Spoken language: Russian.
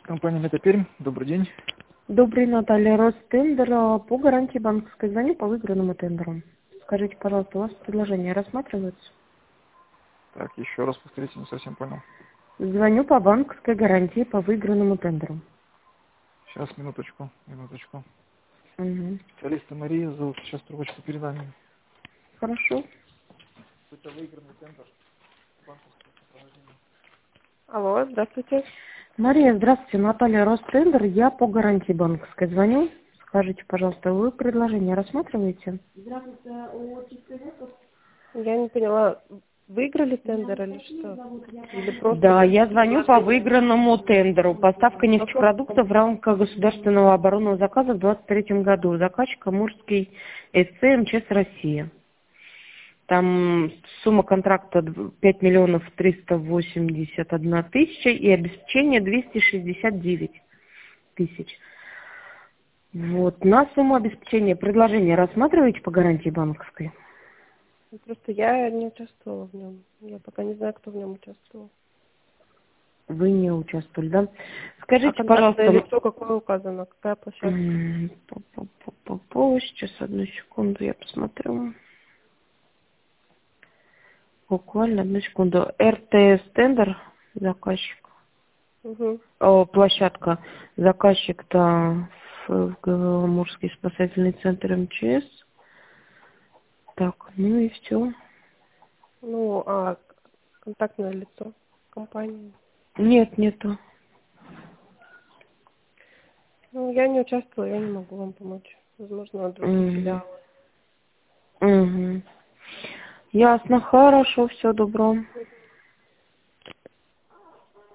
Компания «Метапермь». Добрый день. Добрый, Наталья. Ростендер по гарантии банковской. Звоню по выигранному тендеру. Скажите, пожалуйста, у вас предложение рассматривается? Так, еще раз повторите, не совсем понял. Звоню по банковской гарантии по выигранному тендеру. Сейчас, минуточку. Угу. Специалиста Мария зовут, сейчас трубочку передам. Хорошо. Это выигранный тендер банковского сопровождения. Алло, здравствуйте. Мария, здравствуйте. Наталья, Ростендер. Я по гарантии банковской звоню. Скажите, пожалуйста, вы предложение рассматриваете? Я не поняла, выиграли тендер или что? Или просто... Да, я звоню по выигранному тендеру. Поставка нефтепродуктов в рамках государственного оборонного заказа в 2023 году. Заказчик Амурский СЦ МЧС Россия. Там сумма контракта 5 миллионов 381 тысяча и обеспечение 269 тысяч. Вот. На сумму обеспечения предложение рассматриваете по гарантии банковской? Просто я не участвовала в нем. Я пока не знаю, кто в нем участвовал. Вы не участвовали, да? Скажите, Контактное пожалуйста... лицо какое указано? Какая площадка? Сейчас, одну секунду, я посмотрю. Буквально одну секунду. РТС тендер, заказчик. Угу. Площадка. Заказчик-то в Амурский спасательный центр МЧС. Так, ну и все. Ну, а контактное лицо компании? Нет, нету. Ну, я не участвовала, я не могу вам помочь. Возможно, другие филиалы. Угу. Ясно, хорошо, все, добро.